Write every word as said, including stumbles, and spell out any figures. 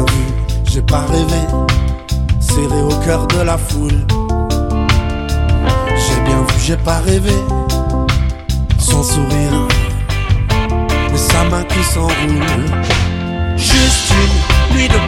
vu, j'ai pas rêvé, serré au cœur de la foule. J'ai bien vu, j'ai pas rêvé, son sourire, mais sa main qui s'enroule. Juste une nuit de